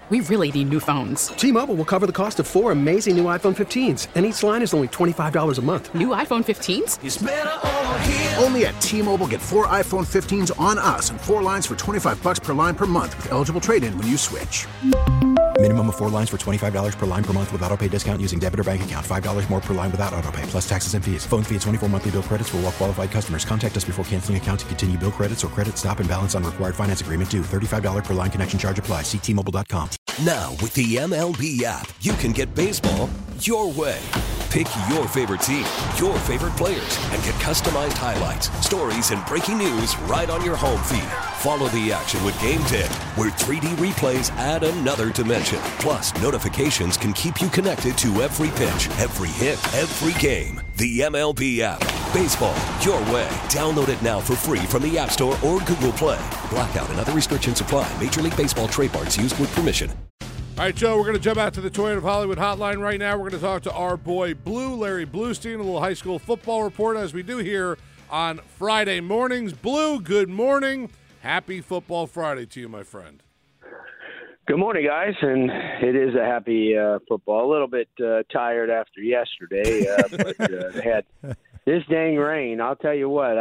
We really need new phones. T-Mobile will cover the cost of 4 amazing new iPhone 15s, and each line is only $25 a month. New iPhone 15s? It's better over here. Only at T-Mobile, get 4 iPhone 15s on us and 4 lines for $25 per line per month with eligible trade-in when you switch. Minimum of 4 lines for $25 per line per month with autopay discount using debit or bank account. $5 more per line without autopay, plus taxes and fees. Phone fee at 24 monthly bill credits for well-qualified customers. Contact us before canceling account to continue bill credits or credit stop and balance on required finance agreement due. $35 per line connection charge applies. See T-Mobile.com. Now, with the MLB app, you can get baseball your way. Pick your favorite team, your favorite players, and get customized highlights, stories, and breaking news right on your home feed. Follow the action with Game Day, where 3D replays add another dimension. Plus, notifications can keep you connected to every pitch, every hit, every game. The MLB app. Baseball your way. Download it now for free from the App Store or Google Play. Blackout and other restrictions apply. Major League Baseball trademarks used with permission. All right, Joe, we're going to jump out to the Toyota of Hollywood hotline right now. We're going to talk to our boy Blue, Larry Bluestein, a little high school football report, as we do here on Friday mornings. Blue, good morning. Happy Football Friday to you, my friend. Good morning, guys, and it is a happy football. A little bit tired after yesterday, but they had this dang rain. I'll tell you what.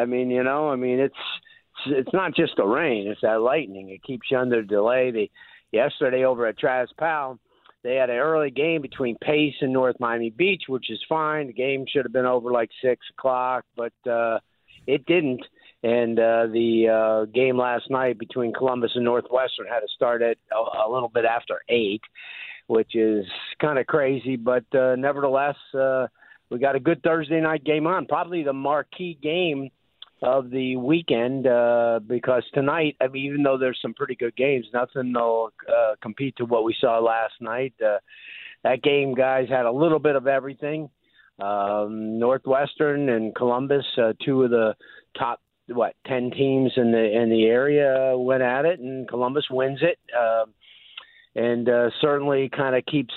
It's not just the rain; it's that lightning. It keeps you under delay. Yesterday over at Travis Powell, they had an early game between Pace and North Miami Beach, which is fine. The game should have been over like 6 o'clock, but it didn't. And the game last night between Columbus and Northwestern had to start at a little bit after 8, which is kind of crazy. But nevertheless, we got a good Thursday night game on, probably the marquee game of the weekend, because tonight, even though there's some pretty good games, nothing will compete to what we saw last night. That game, guys, had a little bit of everything. Northwestern and Columbus, two of the top 10 teams in the area, went at it, and Columbus wins it, and certainly kind of keeps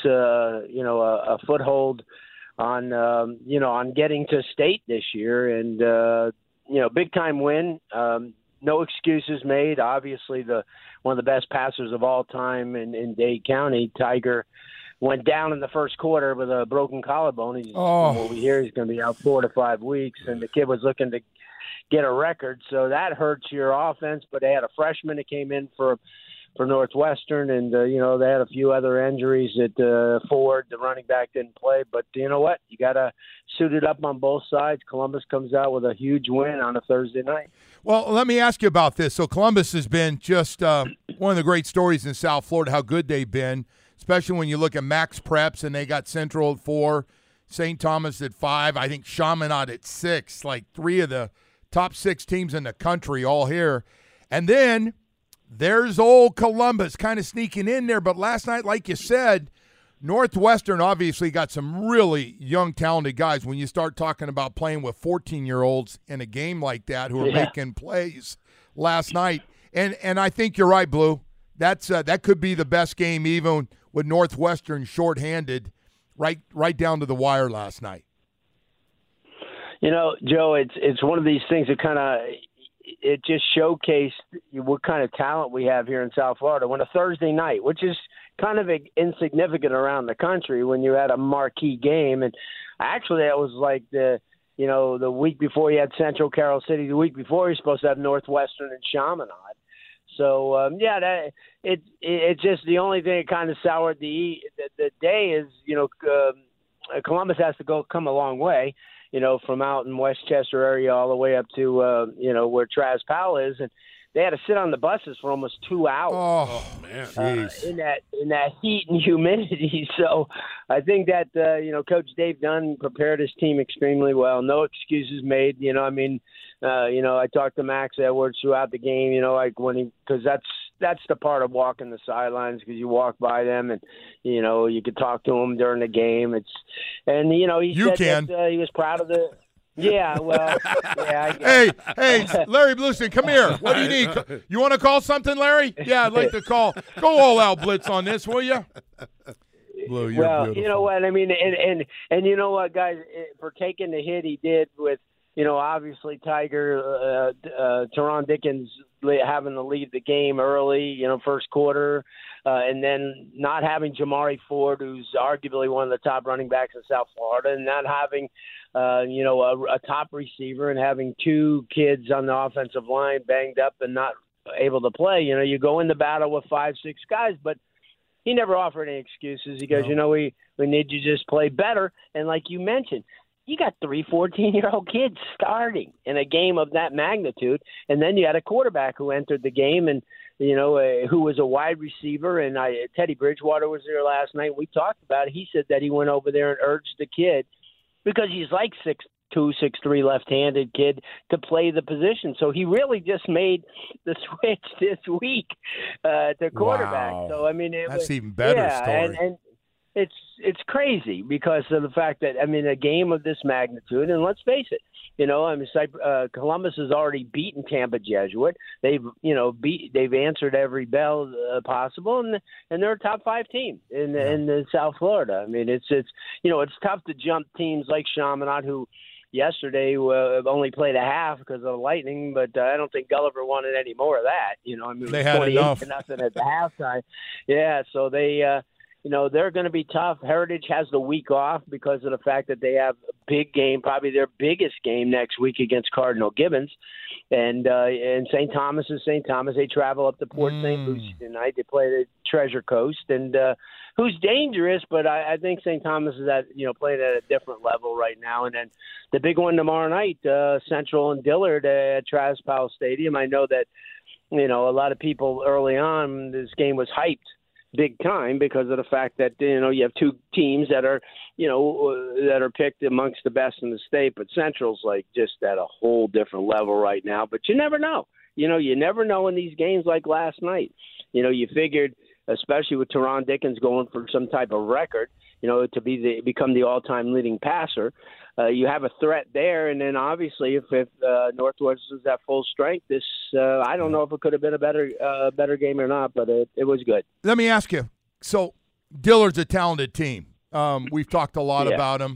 a foothold on on getting to state this year. And big time win. No excuses made. Obviously, one of the best passers of all time in Dade County, Tiger, went down in the first quarter with a broken collarbone. From what we hear, he's going to be out 4 to 5 weeks, and the kid was looking to get a record, so that hurts your offense. But they had a freshman that came in for Northwestern, and they had a few other injuries at Ford. The running back didn't play, but you know what? You got to suit it up on both sides. Columbus comes out with a huge win on a Thursday night. Well, let me ask you about this. So Columbus has been just one of the great stories in South Florida, how good they've been, especially when you look at Max Preps, and they got Central at 4, St. Thomas at 5, I think Chaminade at 6, like 3 of the top 6 teams in the country all here. And then there's old Columbus kind of sneaking in there. But last night, like you said, Northwestern obviously got some really young, talented guys. When you start talking about playing with 14-year-olds in a game like that who are making plays last night. And I think you're right, Blue. That could be the best game, even with Northwestern shorthanded, right down to the wire last night. Joe, it's one of these things that kind of it just showcased what kind of talent we have here in South Florida. When a Thursday night, which is kind of insignificant around the country, when you had a marquee game, and actually that was like the week before you had Central Carroll City, the week before you're supposed to have Northwestern and Chaminade. So it's just the only thing that kind of soured the day is Columbus has to come a long way. From out in Westchester area all the way up to, where Travis Powell is. And they had to sit on the buses for almost 2 hours. Oh, man. In that heat and humidity. So I think that, Coach Dave Dunn prepared his team extremely well. No excuses made. I talked to Max Edwards throughout the game, because that's the part of walking the sidelines, because you walk by them and, you could talk to them during the game. He said that he was proud of the – yeah, well, yeah. Hey, Larry Bluestein, come here. What do you need? You want to call something, Larry? Yeah, I'd like to call. Go all-out blitz on this, will you? Blue, you're beautiful. You know what? I mean, and you know what, guys, for taking the hit he did with obviously Tiger, Teron Dickens having to lead the game early, first quarter, and then not having Jamari Ford, who's arguably one of the top running backs in South Florida, and not having, a top receiver, and having two kids on the offensive line banged up and not able to play. You go in the battle with 5-6 guys, but he never offered any excuses. He goes, we need to just play better. And like you mentioned, you got 3 14-year-old kids starting in a game of that magnitude, and then you had a quarterback who entered the game and, who was a wide receiver. And Teddy Bridgewater was there last night. We talked about it. He said that he went over there and urged the kid, because he's like 6'2", 6'3", left-handed kid, to play the position. So he really just made the switch this week to quarterback. Wow. So, I mean, that's even better story. And it's crazy because of the fact that, a game of this magnitude, and let's face it, Columbus has already beaten Tampa Jesuit. They've answered every bell possible, and they're a top 5 team in South Florida. It's tough to jump teams like Chaminade, who yesterday only played a half because of the lightning, but I don't think Gulliver wanted any more of that. They had enough. Nothing at the halftime. Yeah, so they. They're going to be tough. Heritage has the week off because of the fact that they have a big game, probably their biggest game next week against Cardinal Gibbons. And St. Thomas is St. Thomas. They travel up to Port St. Lucie tonight. They play the Treasure Coast, and who's dangerous, but I think St. Thomas is playing at a different level right now. And then the big one tomorrow night, Central and Dillard at Travis Powell Stadium. I know that, a lot of people early on, this game was hyped big time because of the fact that you have two teams that are picked amongst the best in the state, but Central's like just at a whole different level right now. But you never know. You never know in these games like last night. You figured, especially with Teron Dickens going for some type of record, to become the all-time leading passer. You have a threat there, and then obviously if Northwest is at full strength, this I don't know if it could have been a better game or not, but it was good. Let me ask you. So Dillard's a talented team. We've talked a lot about them.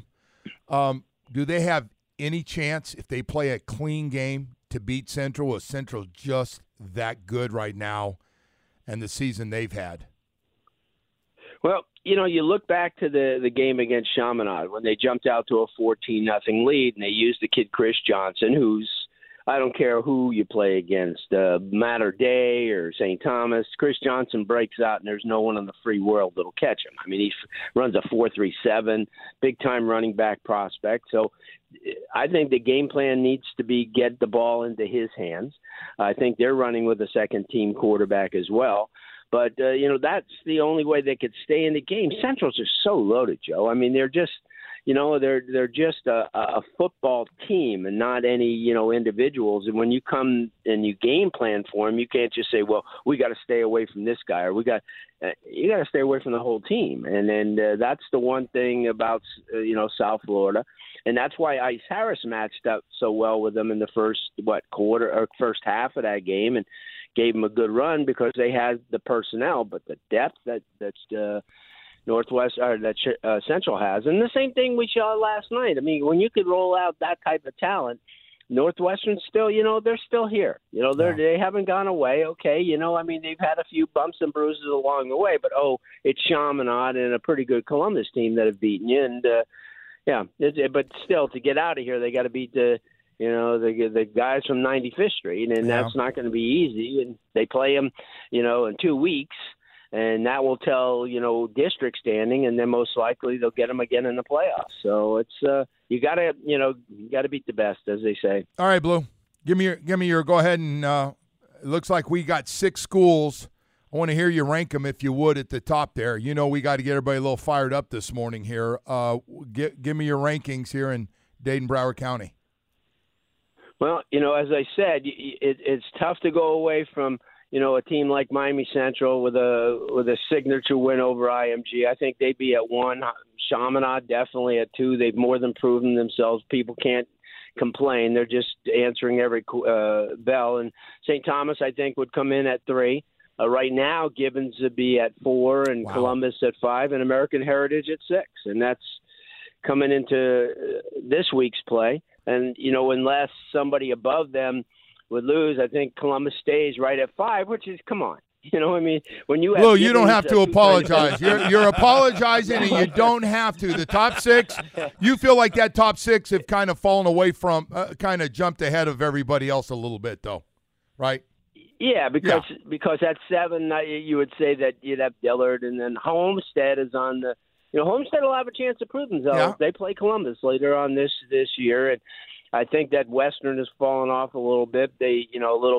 Do they have any chance if they play a clean game to beat Central? Is Central just that good right now, and the season they've had? Well, you look back to the game against Chaminade when they jumped out to a 14-0 lead, and they used the kid Chris Johnson, who's, I don't care who you play against, Mater Dei or St. Thomas, Chris Johnson breaks out, and there's no one in the free world that'll catch him. He runs a 4.37, big-time running back prospect. So I think the game plan needs to be get the ball into his hands. I think they're running with a second-team quarterback as well. But, that's the only way they could stay in the game. Central's just so loaded, Joe. They're just, they're just a football team and not any, individuals. And when you come and you game plan for them, you can't just say, well, we got to stay away from this guy, or you got to stay away from the whole team. And then that's the one thing about, South Florida. And that's why Ice Harris matched up so well with them in the first first half of that game, and gave them a good run because they had the personnel, but the depth that's Northwest or that Central has, and the same thing we saw last night. When you could roll out that type of talent, Northwestern still, they're still here. They haven't gone away. Okay, they've had a few bumps and bruises along the way, but it's Chaminade and a pretty good Columbus team that have beaten you, and but still to get out of here, they got to beat the guys from 95th Street, and that's not going to be easy. And they play them, in 2 weeks, and that will tell, district standing, and then most likely they'll get them again in the playoffs. So it's you got to beat the best, as they say. All right, Blue, give me your go ahead, and it looks like we got 6 schools. I want to hear you rank them, if you would, at the top there. We got to get everybody a little fired up this morning here. Give me your rankings here in Dayton-Broward County. Well, as I said, it's tough to go away from, a team like Miami Central with a signature win over IMG. I think they'd be at 1. Chaminade definitely at 2. They've more than proven themselves. People can't complain. They're just answering every bell. And St. Thomas, I think, would come in at 3. Right now, Gibbons would be at 4, and Columbus at 5, and American Heritage at 6. And that's coming into this week's play. And, unless somebody above them would lose, I think Columbus stays right at 5, which is, come on. When you have Lou, you don't have to apologize. You're apologizing, and you don't have to. The top 6, you feel like that top 6 have kind of fallen away from, kind of jumped ahead of everybody else a little bit, though, right? Yeah, because at 7, you would say that you'd have Dillard, and then Homestead is on the. Homestead will have a chance to prove themselves. Yeah. They play Columbus later on this year, and I think that Western has fallen off a little bit. They, a little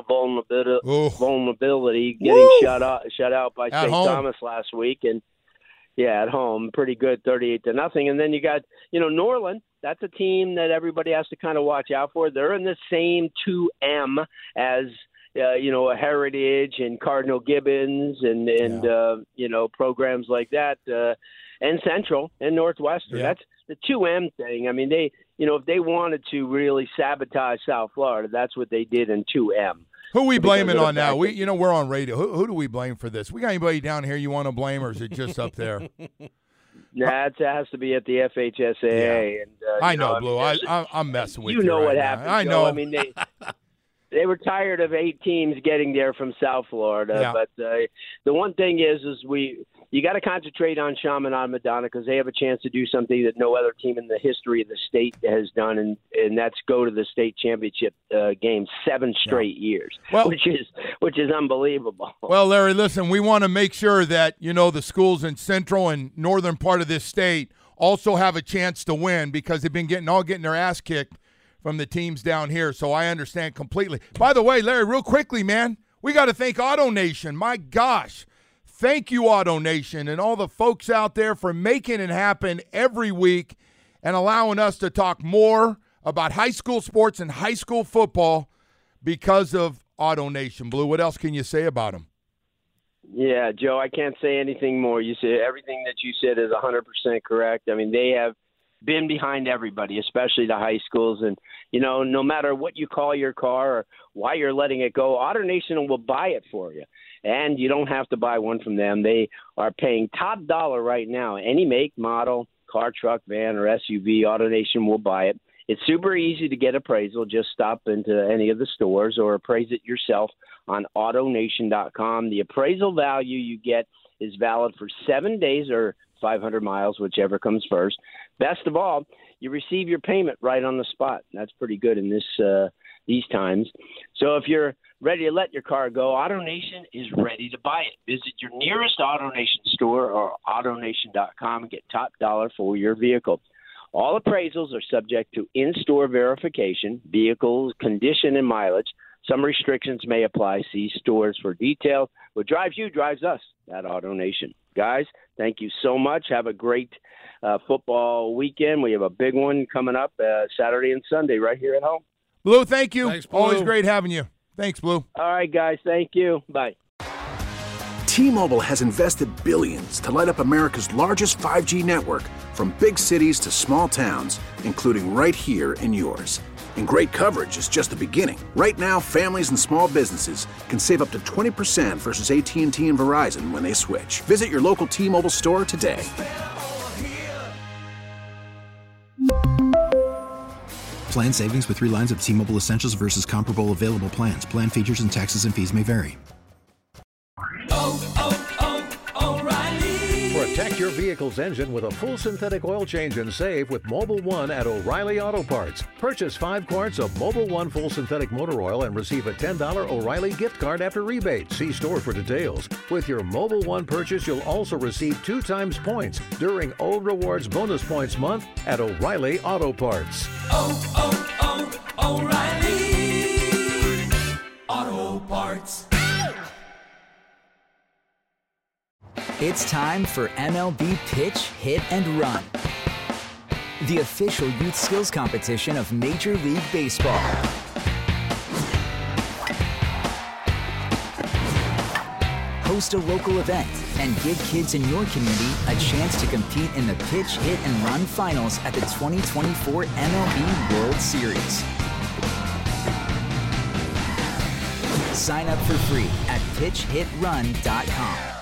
vulnerability getting shut out by St. Thomas last week, and at home, pretty good, 38-0. And then you got, Norland. That's a team that everybody has to kind of watch out for. They're in the same 2M as a Heritage and Cardinal Gibbons and programs like that, and Central and Northwestern. Yeah. That's the 2M thing. I mean, they, if they wanted to really sabotage South Florida, that's what they did in 2M. Who are we blaming on now? We're on radio. Who do we blame for this? We got anybody down here you want to blame, or is it just up there? That has to be at the FHSAA. Yeah. And I know, Blue. I'm messing with you. You know what right happened. I know. I mean, they were tired of 8 teams getting there from South Florida. Yeah. But the one thing is you got to concentrate on Chaminade Madonna because they have a chance to do something that no other team in the history of the state has done, and that's go to the state championship game 7 straight years, which is unbelievable. Well, Larry, listen, we want to make sure that the schools in central and northern part of this state also have a chance to win because they've been getting their ass kicked from the teams down here, so I understand completely. By the way, Larry, real quickly, man, we got to thank Auto Nation. My gosh. Thank you, Auto Nation, and all the folks out there for making it happen every week and allowing us to talk more about high school sports and high school football because of Auto Nation. Blue, what else can you say about them? Yeah, Joe, I can't say anything more. You said everything that you said is 100% correct. I mean, they have been behind everybody, especially the high schools. And, no matter what you call your car or why you're letting it go, Auto Nation will buy it for you. And you don't have to buy one from them. They are paying top dollar right now. Any make, model, car, truck, van, or SUV, Auto Nation will buy it. It's super easy to get appraisal. Just stop into any of the stores or appraise it yourself on AutoNation.com. The appraisal value you get is valid for 7 days or 500 miles, whichever comes first. Best of all, you receive your payment right on the spot. That's pretty good in these times. So if you're ready to let your car go, AutoNation is ready to buy it. Visit your nearest AutoNation store or AutoNation.com and get top dollar for your vehicle. All appraisals are subject to in-store verification, vehicle condition, and mileage. Some restrictions may apply. See stores for details. What drives you drives us at AutoNation. Guys, thank you so much. Have a great football weekend. We have a big one coming up Saturday and Sunday right here at home. Blue, thank you. Thanks, Blue. Always great having you. Thanks, Blue. All right, guys. Thank you. Bye. T-Mobile has invested billions to light up America's largest 5G network, from big cities to small towns, including right here in yours. And great coverage is just the beginning. Right now, families and small businesses can save up to 20% versus AT&T and Verizon when they switch. Visit your local T-Mobile store today. Plan savings with 3 lines of T-Mobile Essentials versus comparable available plans. Plan features and taxes and fees may vary. Protect your vehicle's engine with a full synthetic oil change and save with Mobil 1 at O'Reilly Auto Parts. Purchase 5 quarts of Mobil 1 full synthetic motor oil and receive a $10 O'Reilly gift card after rebate. See store for details. With your Mobil 1 purchase, you'll also receive 2 times points during O Rewards Bonus Points Month at O'Reilly Auto Parts. O'Reilly Auto Parts. It's time for MLB Pitch, Hit, and Run, the official youth skills competition of Major League Baseball. Host a local event and give kids in your community a chance to compete in the Pitch, Hit, and Run finals at the 2024 MLB World Series. Sign up for free at pitchhitrun.com.